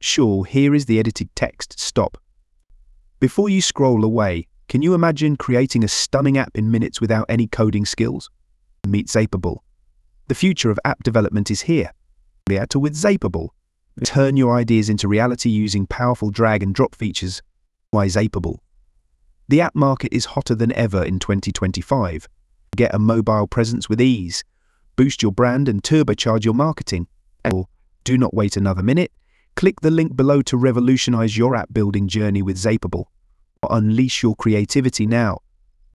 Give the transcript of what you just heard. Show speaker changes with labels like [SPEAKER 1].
[SPEAKER 1] Sure, here is the edited text. Stop. Before you scroll away, can you imagine creating a stunning app in minutes without any coding skills? Meet Zapable. The future of app development is here. With Zapable, turn your ideas into reality using powerful drag and drop features. Why Zapable? The app market is hotter than ever in 2025. Get a mobile presence with ease. Boost your brand and turbocharge your marketing. Or do not wait another minute. Click the link below to revolutionize your app building journey with Zapable. Unleash your creativity now.